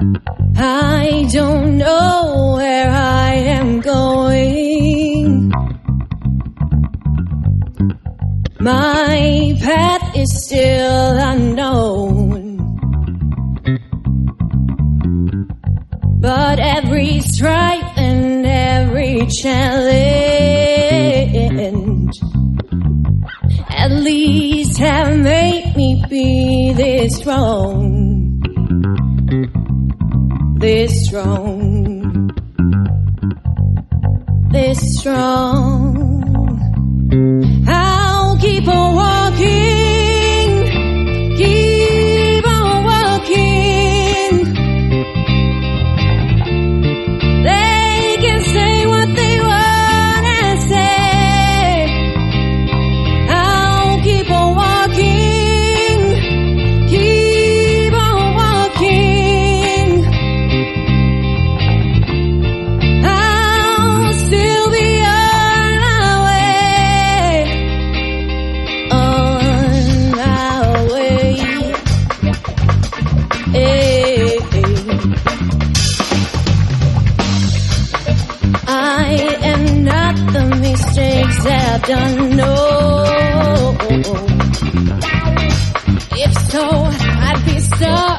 I don't know where I am going. My path is still unknown. But every strife and every challenge at least have made me be this strong, this strong, this strong. I'll keep on walking, keep on walking. They can say what they wanna say. I'll keep on walking, keep on walking. I'll still be on my way, on my way. Hey, I am not the mistakes that I've done, no. If so, I'd be sorry.